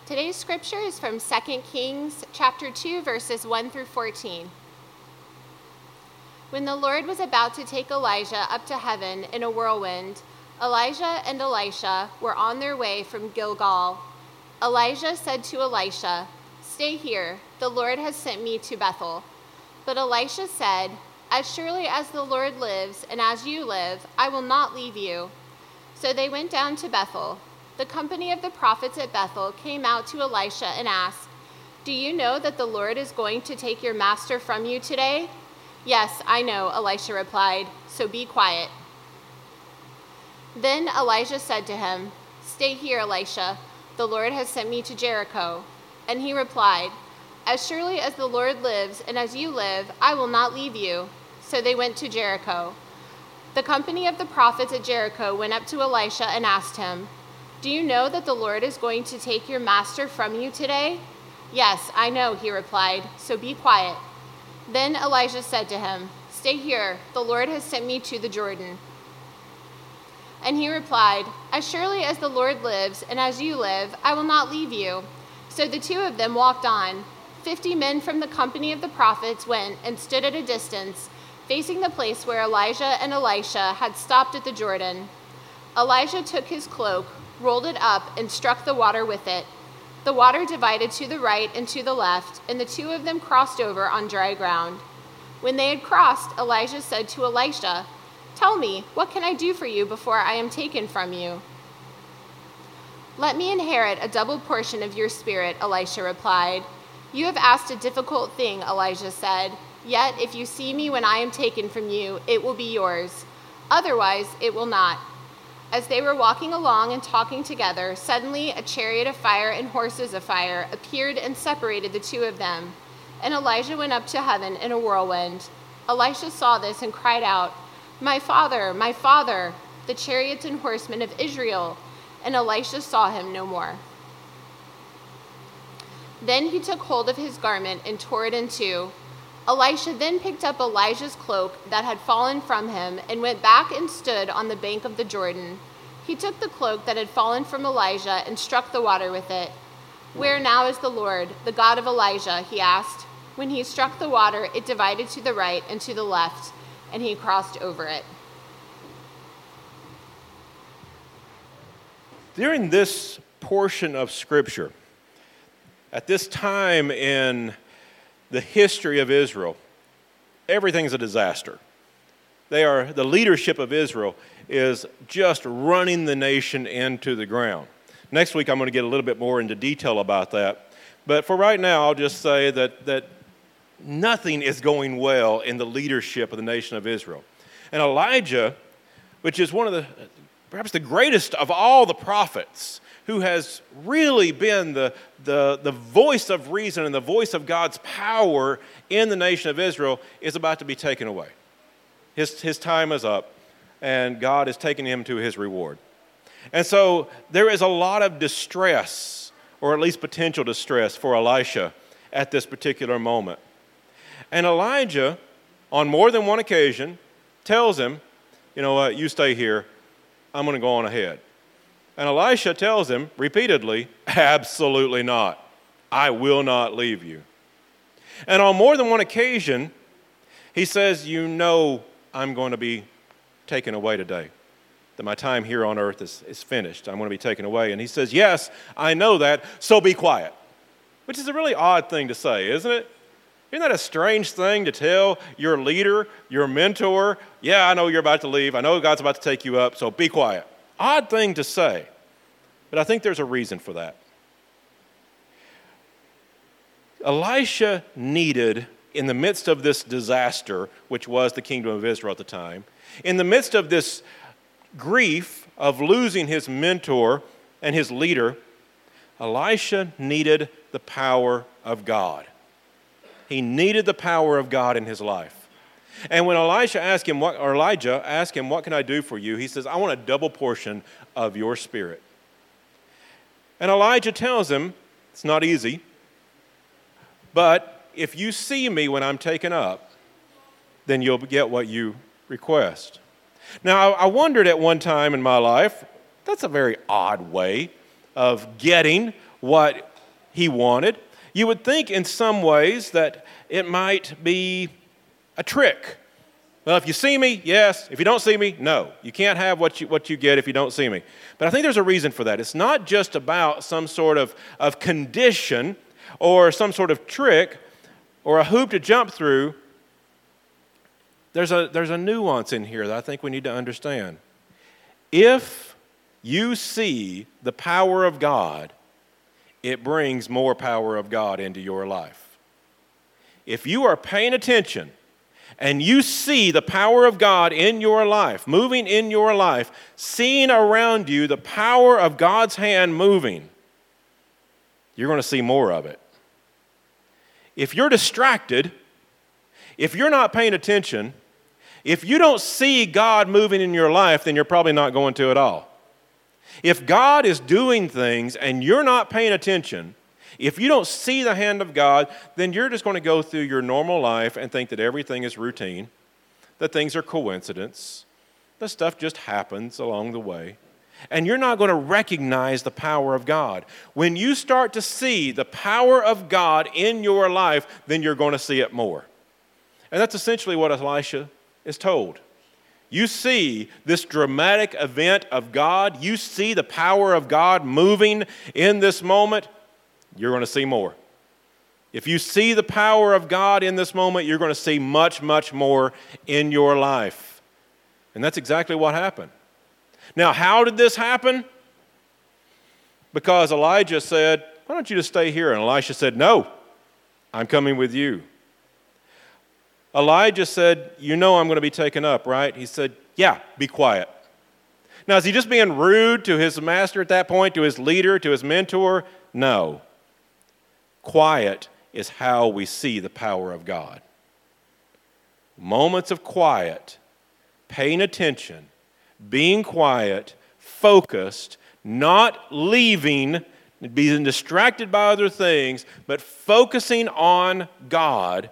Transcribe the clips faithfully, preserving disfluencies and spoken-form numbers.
Today's scripture is from Second Kings chapter two, verses one through fourteen. When the Lord was about to take Elijah up to heaven in a whirlwind, Elijah and Elisha were on their way from Gilgal. Elijah said to Elisha, "Stay here, the Lord has sent me to Bethel." But Elisha said, "As surely as the Lord lives and as you live, I will not leave you." So they went down to Bethel. The company of the prophets at Bethel came out to Elisha and asked, "Do you know that the Lord is going to take your master from you today?" "Yes, I know," Elisha replied, "so be quiet." Then Elijah said to him, "Stay here, Elisha. The Lord has sent me to Jericho." And he replied, "As surely as the Lord lives and as you live, I will not leave you." So they went to Jericho. The company of the prophets at Jericho went up to Elisha and asked him, "Do you know that the Lord is going to take your master from you today?" "Yes, I know," he replied, "so be quiet." Then Elijah said to him, "Stay here, the Lord has sent me to the Jordan." And he replied, "As surely as the Lord lives and as you live, I will not leave you." So the two of them walked on. Fifty men from the company of the prophets went and stood at a distance, facing the place where Elijah and Elisha had stopped at the Jordan. Elijah took his cloak, rolled it up, and struck the water with it. The water divided to the right and to the left, and the two of them crossed over on dry ground. When they had crossed, Elijah said to Elisha, "Tell me, what can I do for you before I am taken from you?" "Let me inherit a double portion of your spirit," Elisha replied. "You have asked a difficult thing," Elijah said. "Yet if you see me when I am taken from you, it will be yours. Otherwise, it will not." As they were walking along and talking together, suddenly a chariot of fire and horses of fire appeared and separated the two of them. And Elijah went up to heaven in a whirlwind. Elisha saw this and cried out, "My father, my father, the chariots and horsemen of Israel!" And Elisha saw him no more. Then he took hold of his garment and tore it in two. Elisha then picked up Elijah's cloak that had fallen from him and went back and stood on the bank of the Jordan. He took the cloak that had fallen from Elijah and struck the water with it. "Where now is the Lord, the God of Elijah?" he asked. When he struck the water, it divided to the right and to the left, and he crossed over it. During this portion of Scripture, at this time in the history of Israel, everything's a disaster. They are, the leadership of Israel is just running the nation into the ground. Next week, I'm going to get a little bit more into detail about that. But for right now, I'll just say that, that nothing is going well in the leadership of the nation of Israel. And Elijah, which is one of the, perhaps the greatest of all the prophets, who has really been the, the, the voice of reason and the voice of God's power in the nation of Israel, is about to be taken away. His, his time is up, and God is taking him to his reward. And so there is a lot of distress, or at least potential distress, for Elisha at this particular moment. And Elijah, on more than one occasion, tells him, "You know what, you stay here, I'm going to go on ahead." And Elisha tells him repeatedly, "Absolutely not. I will not leave you." And on more than one occasion, he says, "You know I'm going to be taken away today, that my time here on earth is, is finished. I'm going to be taken away." And he says, "Yes, I know that, so be quiet." Which is a really odd thing to say, isn't it? Isn't that a strange thing to tell your leader, your mentor, "Yeah, I know you're about to leave. I know God's about to take you up, so be quiet." Odd thing to say, but I think there's a reason for that. Elisha needed, in the midst of this disaster, which was the kingdom of Israel at the time, in the midst of this grief of losing his mentor and his leader, Elisha needed the power of God. He needed the power of God in his life. And when Elisha asked him, what, or Elijah asked him, "What can I do for you?" he says, "I want a double portion of your spirit." And Elijah tells him, "It's not easy, but if you see me when I'm taken up, then you'll get what you request." Now, I wondered at one time in my life, that's a very odd way of getting what he wanted. You would think in some ways that it might be a trick. Well, if you see me, yes. If you don't see me, no. You can't have what you, what you get if you don't see me. But I think there's a reason for that. It's not just about some sort of, of condition or some sort of trick or a hoop to jump through. There's a, there's a nuance in here that I think we need to understand. If you see the power of God, it brings more power of God into your life. If you are paying attention and you see the power of God in your life, moving in your life, seeing around you the power of God's hand moving, you're going to see more of it. If you're distracted, if you're not paying attention, if you don't see God moving in your life, then you're probably not going to at all. If God is doing things and you're not paying attention, if you don't see the hand of God, then you're just going to go through your normal life and think that everything is routine, that things are coincidence, that stuff just happens along the way. And you're not going to recognize the power of God. When you start to see the power of God in your life, then you're going to see it more. And that's essentially what Elisha is told. You see this dramatic event of God, you see the power of God moving in this moment, you're going to see more. If you see the power of God in this moment, you're going to see much, much more in your life. And that's exactly what happened. Now, how did this happen? Because Elijah said, why don't you just stay here? And Elisha said, no, I'm coming with you. Elijah said, you know I'm going to be taken up, right? He said, yeah, be quiet. Now, is he just being rude to his master at that point, to his leader, to his mentor? No. Quiet is how we see the power of God. Moments of quiet, paying attention, being quiet, focused, not leaving, being distracted by other things, but focusing on God,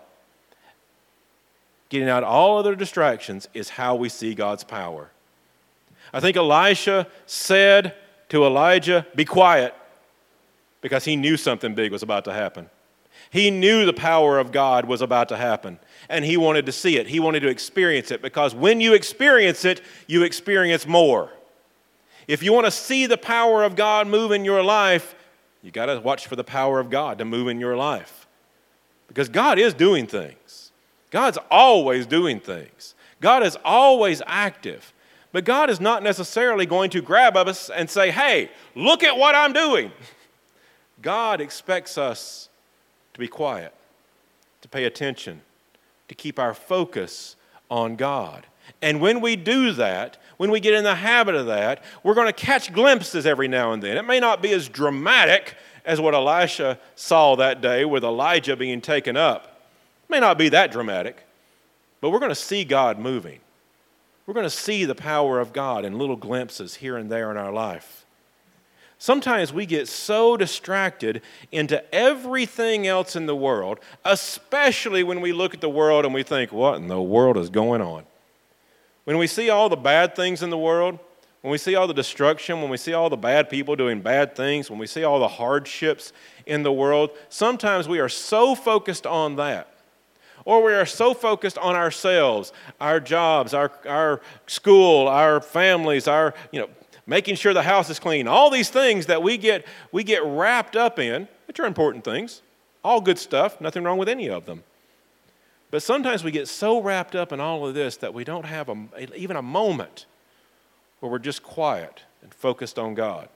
getting out all other distractions is how we see God's power. I think Elisha said to Elijah, be quiet, because he knew something big was about to happen. He knew the power of God was about to happen, and he wanted to see it. He wanted to experience it, because when you experience it, you experience more. If you want to see the power of God move in your life, you got to watch for the power of God to move in your life, because God is doing things. God's always doing things. God is always active. But God is not necessarily going to grab us and say, hey, look at what I'm doing. God expects us to be quiet, to pay attention, to keep our focus on God. And when we do that, when we get in the habit of that, we're going to catch glimpses every now and then. It may not be as dramatic as what Elisha saw that day with Elijah being taken up. It may not be that dramatic, but we're going to see God moving. We're going to see the power of God in little glimpses here and there in our life. Sometimes we get so distracted into everything else in the world, especially when we look at the world and we think, what in the world is going on? When we see all the bad things in the world, when we see all the destruction, when we see all the bad people doing bad things, when we see all the hardships in the world, sometimes we are so focused on that. Or we are so focused on ourselves, our jobs, our, our school, our families, our, you know, making sure the house is clean, all these things that we get, we get wrapped up in, which are important things, all good stuff, nothing wrong with any of them. But sometimes we get so wrapped up in all of this that we don't have a, even a moment where we're just quiet and focused on God,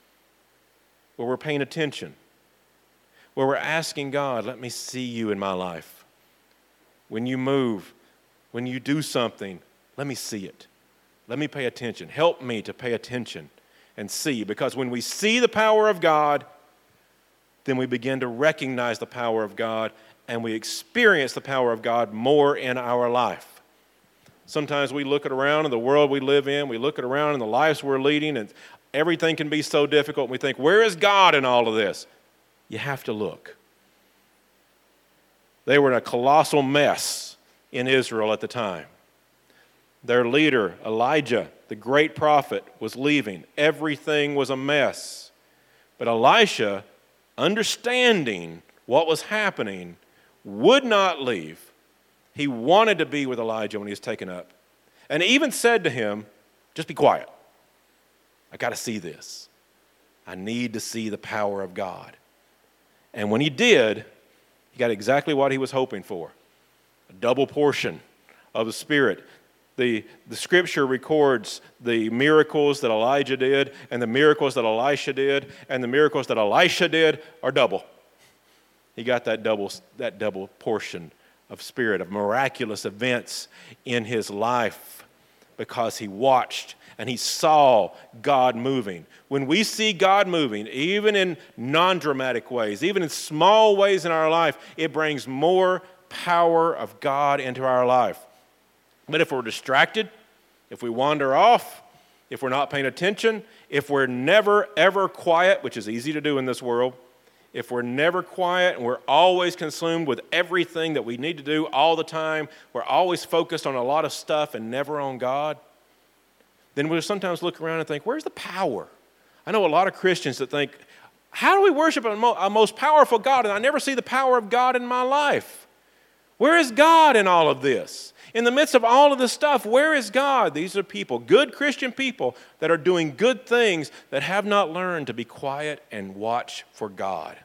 where we're paying attention, where we're asking God, let me see you in my life. When you move, when you do something, let me see it. Let me pay attention. Help me to pay attention and see. Because when we see the power of God, then we begin to recognize the power of God, and we experience the power of God more in our life. Sometimes we look at around in the world we live in, we look at around in the lives we're leading, and everything can be so difficult. And we think, where is God in all of this? You have to look. They were in a colossal mess in Israel at the time. Their leader, Elijah, the great prophet, was leaving. Everything was a mess. But Elisha understanding what was happening, would not leave. He wanted to be with Elijah when he was taken up. And even said to him, just be quiet. I got to see this. I need to see the power of God. And when he did, he got exactly what he was hoping for. A double portion of the Spirit. The, the scripture records the miracles that Elijah did and the miracles that Elisha did, and the miracles that Elisha did are double. He got that double, that double portion of Spirit, of miraculous events in his life because he watched and he saw God moving. When we see God moving, even in non-dramatic ways, even in small ways in our life, it brings more power of God into our life. But if we're distracted, if we wander off, if we're not paying attention, if we're never, ever quiet, which is easy to do in this world, if we're never quiet and we're always consumed with everything that we need to do all the time, we're always focused on a lot of stuff and never on God, then we'll sometimes look around and think, where's the power? I know a lot of Christians that think, how do we worship a, mo- a most powerful God and I never see the power of God in my life? Where is God in all of this? In the midst of all of this stuff, where is God? These are people, good Christian people that are doing good things that have not learned to be quiet and watch for God.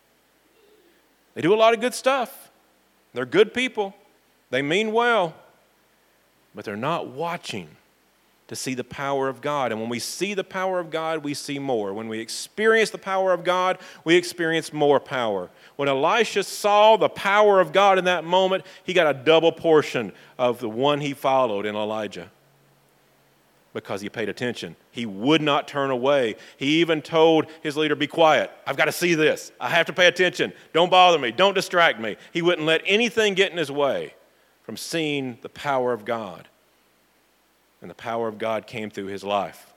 They do a lot of good stuff. They're good people. They mean well, but they're not watching to see the power of God. And when we see the power of God, we see more. When we experience the power of God, we experience more power. When Elisha saw the power of God in that moment, he got a double portion of the one he followed in Elijah because he paid attention. He would not turn away. He even told his leader, be quiet. I've got to see this. I have to pay attention. Don't bother me. Don't distract me. He wouldn't let anything get in his way from seeing the power of God. And the power of God came through his life.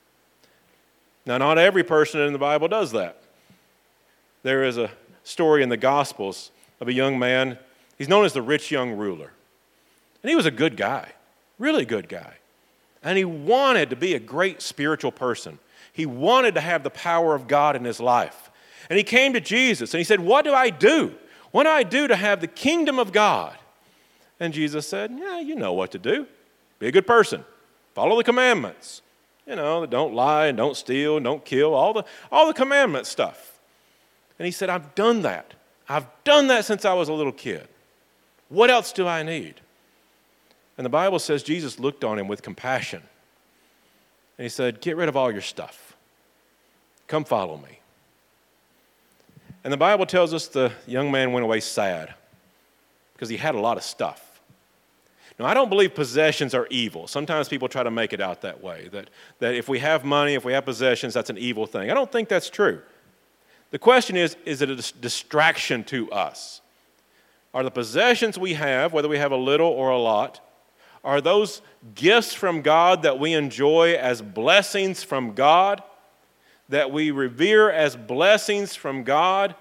Now, not every person in the Bible does that. There is a story in the Gospels of a young man. He's known as the rich young ruler. And he was a good guy, really good guy. And he wanted to be a great spiritual person. He wanted to have the power of God in his life. And he came to Jesus and he said, what do I do? What do I do to have the kingdom of God? And Jesus said, yeah, you know what to do. Be a good person. Follow the commandments. You know, don't lie and don't steal and don't kill, all the, all the commandment stuff. And he said, I've done that. I've done that since I was a little kid. What else do I need? And the Bible says Jesus looked on him with compassion. And he said, get rid of all your stuff. Come follow me. And the Bible tells us the young man went away sad because he had a lot of stuff. Now, I don't believe possessions are evil. Sometimes people try to make it out that way, that, that if we have money, if we have possessions, that's an evil thing. I don't think that's true. The question is, is it a distraction to us? Are the possessions we have, whether we have a little or a lot, are those gifts from God that we enjoy as blessings from God, that we revere as blessings from God,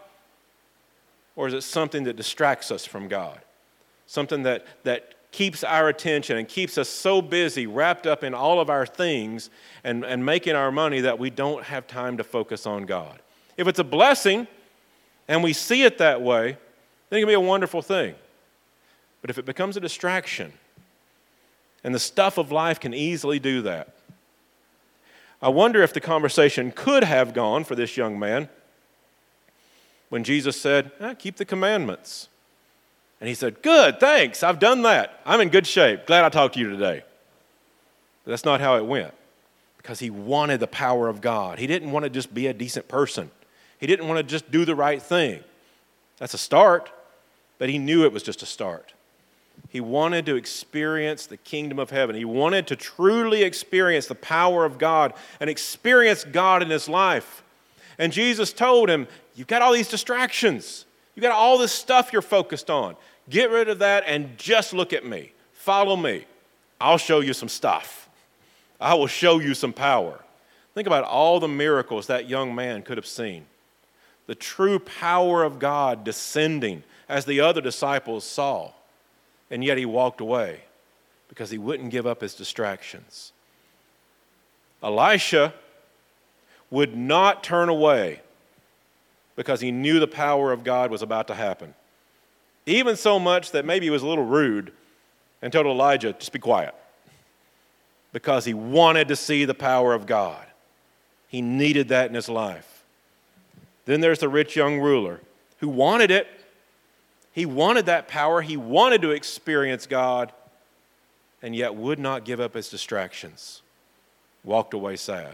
or is it something that distracts us from God? Something that, that keeps our attention and keeps us so busy, wrapped up in all of our things and, and making our money that we don't have time to focus on God. If it's a blessing and we see it that way, then it can be a wonderful thing. But if it becomes a distraction, and the stuff of life can easily do that, I wonder if the conversation could have gone for this young man when Jesus said, ah, keep the commandments. And he said, good, thanks, I've done that. I'm in good shape. Glad I talked to you today. But that's not how it went, because he wanted the power of God. He didn't want to just be a decent person. He didn't want to just do the right thing. That's a start, but he knew it was just a start. He wanted to experience the kingdom of heaven. He wanted to truly experience the power of God and experience God in his life. And Jesus told him, you've got all these distractions. You've got all this stuff you're focused on. Get rid of that and just look at me. Follow me. I'll show you some stuff. I will show you some power. Think about all the miracles that young man could have seen. The true power of God descending as the other disciples saw. And yet he walked away because he wouldn't give up his distractions. Elisha would not turn away because he knew the power of God was about to happen. Even so much that maybe he was a little rude and told Elijah, just be quiet, because he wanted to see the power of God. He needed that in his life. Then there's the rich young ruler who wanted it. He wanted that power. He wanted to experience God, and yet would not give up his distractions. Walked away sad.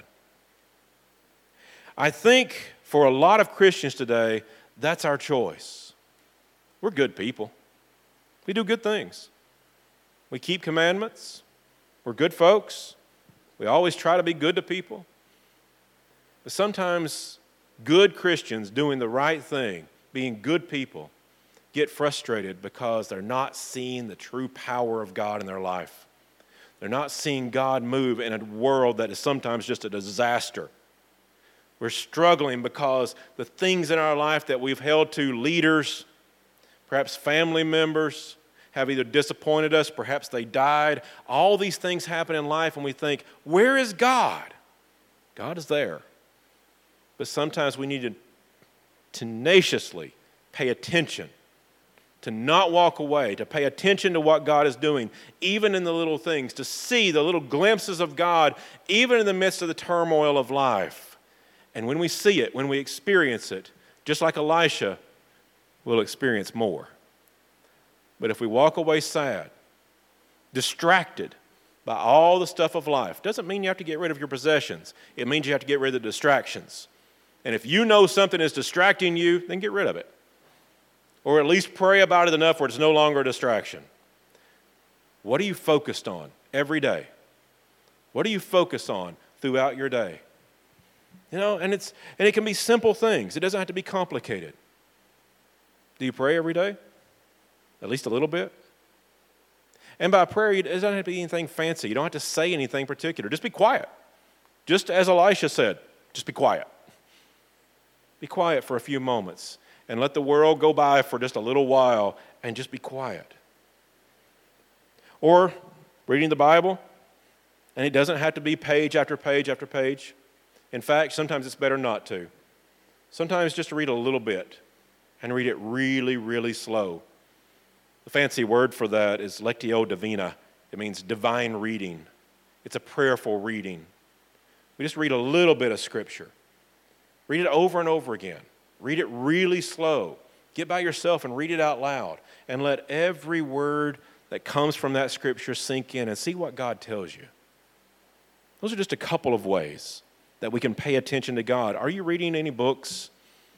I think for a lot of Christians today, that's our choice. We're good people. We do good things. We keep commandments. We're good folks. We always try to be good to people. But sometimes good Christians doing the right thing, being good people, get frustrated because they're not seeing the true power of God in their life. They're not seeing God move in a world that is sometimes just a disaster. We're struggling because the things in our life that we've held to, leaders, perhaps family members, have either disappointed us, perhaps they died. All these things happen in life and we think, where is God? God is there. But sometimes we need to tenaciously pay attention, to not walk away, to pay attention to what God is doing, even in the little things, to see the little glimpses of God, even in the midst of the turmoil of life. And when we see it, when we experience it, just like Elisha, we'll experience more. But if we walk away sad, distracted by all the stuff of life, doesn't mean you have to get rid of your possessions. It means you have to get rid of the distractions. And if you know something is distracting you, then get rid of it. Or at least pray about it enough where it's no longer a distraction. What are you focused on every day? What do you focus on throughout your day? You know, and it's and it can be simple things. It doesn't have to be complicated. Do you pray every day? At least a little bit? And by prayer, it doesn't have to be anything fancy. You don't have to say anything particular. Just be quiet. Just as Elisha said, just be quiet. Be quiet for a few moments and let the world go by for just a little while and just be quiet. Or reading the Bible, and it doesn't have to be page after page after page. In fact, sometimes it's better not to. Sometimes just to read a little bit and read it really, really slow. The fancy word for that is lectio divina. It means divine reading. It's a prayerful reading. We just read a little bit of Scripture. Read it over and over again. Read it really slow. Get by yourself and read it out loud. And let every word that comes from that Scripture sink in and see what God tells you. Those are just a couple of ways that we can pay attention to God. Are you reading any books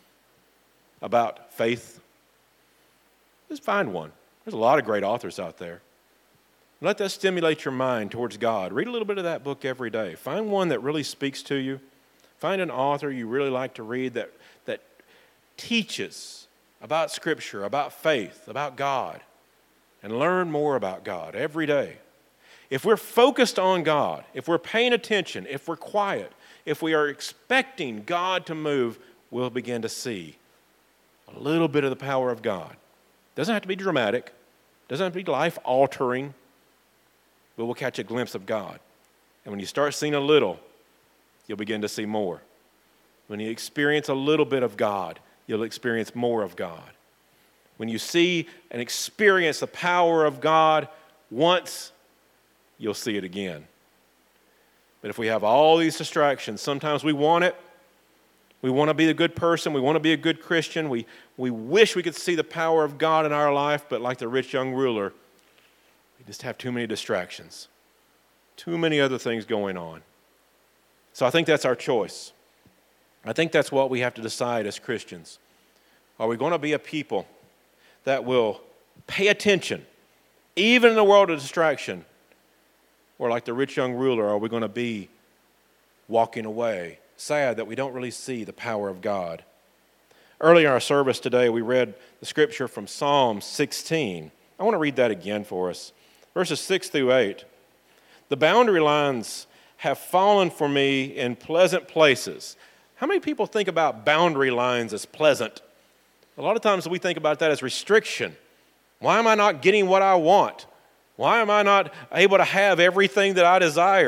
about faith? Just find one. There's a lot of great authors out there. Let that stimulate your mind towards God. Read a little bit of that book every day. Find one that really speaks to you. Find an author you really like to read that, that teaches about Scripture, about faith, about God, and learn more about God every day. If we're focused on God, if we're paying attention, if we're quiet, if we are expecting God to move, we'll begin to see a little bit of the power of God. Doesn't have to be dramatic. Doesn't have to be life-altering. But we'll catch a glimpse of God. And when you start seeing a little, you'll begin to see more. When you experience a little bit of God, you'll experience more of God. When you see and experience the power of God once, you'll see it again. But if we have all these distractions, sometimes we want it. We want to be a good person. We want to be a good Christian. We, we wish we could see the power of God in our life, but like the rich young ruler, we just have too many distractions, too many other things going on. So I think that's our choice. I think that's what we have to decide as Christians. Are we going to be a people that will pay attention, even in the world of distraction? Or like the rich young ruler, are we going to be walking away, sad that we don't really see the power of God? Earlier in our service today, we read the scripture from Psalm sixteen. I want to read that again for us. Verses six through eight. The boundary lines have fallen for me in pleasant places. How many people think about boundary lines as pleasant? A lot of times we think about that as restriction. Why am I not getting what I want? Why am I not able to have everything that I desire?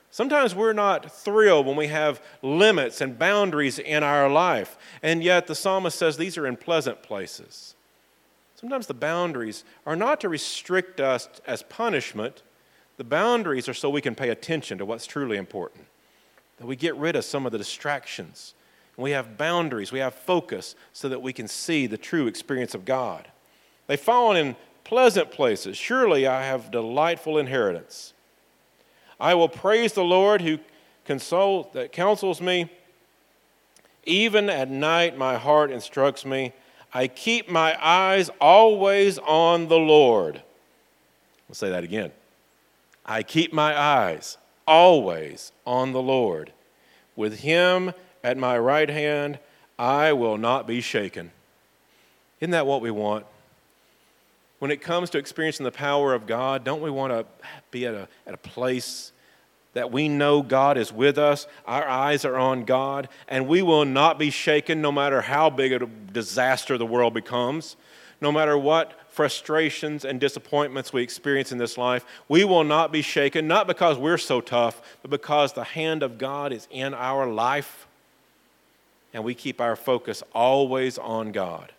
Sometimes we're not thrilled when we have limits and boundaries in our life. And yet the psalmist says these are in pleasant places. Sometimes the boundaries are not to restrict us as punishment. The boundaries are so we can pay attention to what's truly important. That we get rid of some of the distractions. We have boundaries, we have focus so that we can see the true experience of God. They've fallen in pleasant places. Surely I have delightful inheritance. I will praise the Lord who console, that counsels me. Even at night my heart instructs me. I keep my eyes always on the Lord. We'll say that again. I keep my eyes always on the Lord. With him at my right hand, I will not be shaken. Isn't that what we want? When it comes to experiencing the power of God, don't we want to be at a, at a place that we know God is with us, our eyes are on God, and we will not be shaken no matter how big a disaster the world becomes, no matter what frustrations and disappointments we experience in this life. We will not be shaken, not because we're so tough, but because the hand of God is in our life, and we keep our focus always on God.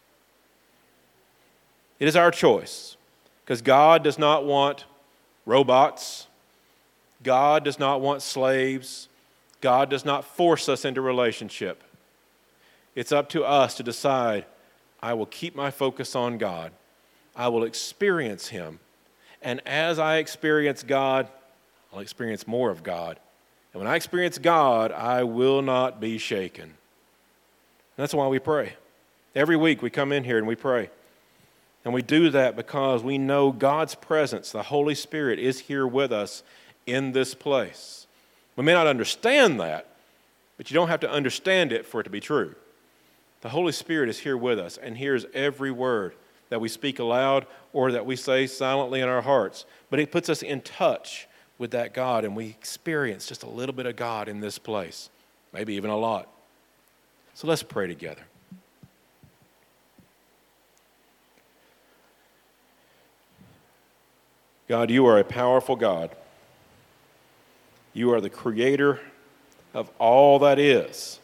It is our choice, because God does not want robots. God does not want slaves. God does not force us into relationship. It's up to us to decide, I will keep my focus on God. I will experience him. And as I experience God, I'll experience more of God. And when I experience God, I will not be shaken. And that's why we pray. Every week we come in here and we pray. And we do that because we know God's presence, the Holy Spirit, is here with us in this place. We may not understand that, but you don't have to understand it for it to be true. The Holy Spirit is here with us and hears every word that we speak aloud or that we say silently in our hearts. But it puts us in touch with that God, and we experience just a little bit of God in this place, maybe even a lot. So let's pray together. God, you are a powerful God. You are the creator of all that is.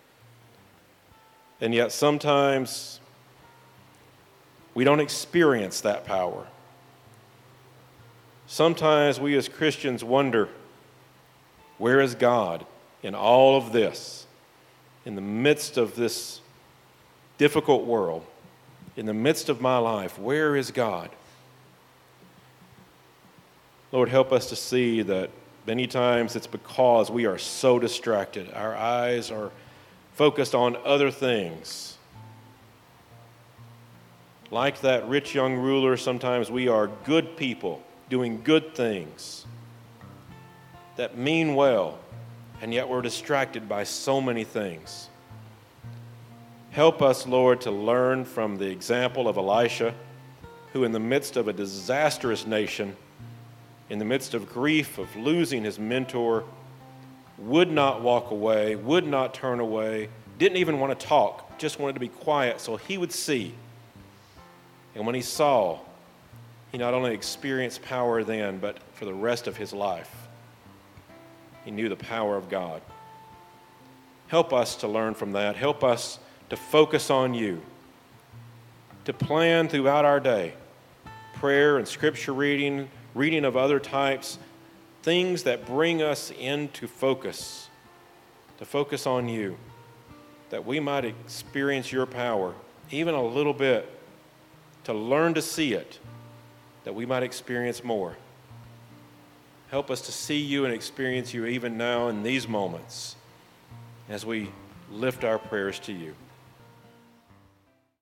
And yet sometimes we don't experience that power. Sometimes we as Christians wonder, where is God in all of this? In the midst of this difficult world, in the midst of my life, where is God? Lord, help us to see that many times it's because we are so distracted. Our eyes are focused on other things. Like that rich young ruler, sometimes we are good people doing good things that mean well, and yet we're distracted by so many things. Help us, Lord, to learn from the example of Elisha, who in the midst of a disastrous nation, in the midst of grief of losing his mentor, would not walk away, would not turn away, didn't even want to talk, just wanted to be quiet so he would see. And when he saw, he not only experienced power then, but for the rest of his life, he knew the power of God. Help us to learn from that. Help us to focus on you, to plan throughout our day, prayer and scripture reading, reading of other types, things that bring us into focus, to focus on you, that we might experience your power, even a little bit, to learn to see it, that we might experience more. Help us to see you and experience you even now in these moments as we lift our prayers to you.